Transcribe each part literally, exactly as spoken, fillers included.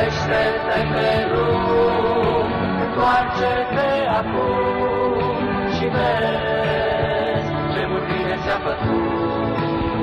Gândește-te pe drum, întoarce-te acum și vezi ce mult bine ți-a făcut.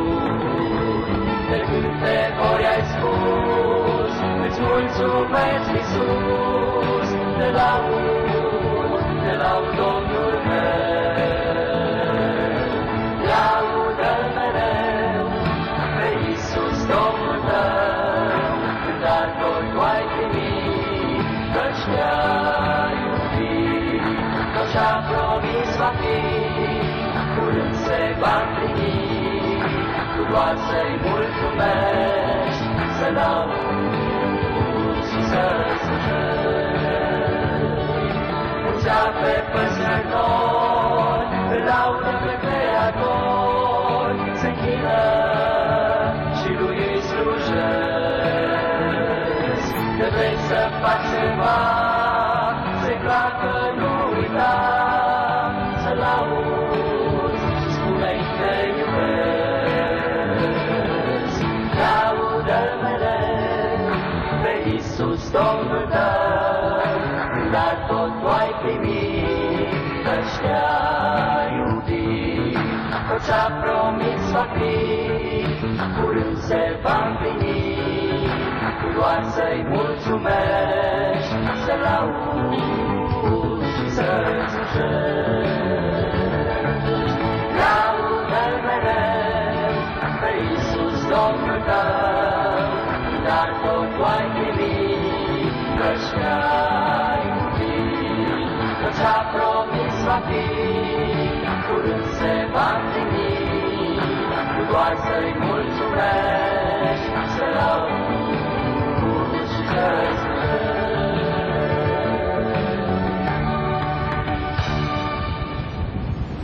De câte ori ai spus, îți mulțumesc, Iisus, te laud, te laud, Domnul meu. Laudă mereu pe Iisus, Domnul tău, când dar tot tu ai primit, căci te-ai iubit. Tot ce-a promis va fi, curând se va împlini, tu doar să-i mulțumești, să lauzi și să-ți slujești. Mulțea pe păsător, îl laudă pe Creator, se închină și lui îi slujesc. Te vrei să faci ceva, se clar că nu uita, să lauzi și spune-i că iubesc. Laudă-l mereu pe Iisus, Domnul tău, dar tot tu ai primit, căci te-ai iubit. Tot ce-a promis va fi, curând se va împlini, tu doar să-i mulțumești, să lauzi și să-ți slujești. Laudă-l mereu pe Iisus, Domnul tău, dar tot tu ai primit, căci te-ai iubit. Tot ce-a promis va fi, curând se va împlini, tu doar să-i mulțumești, să lauzi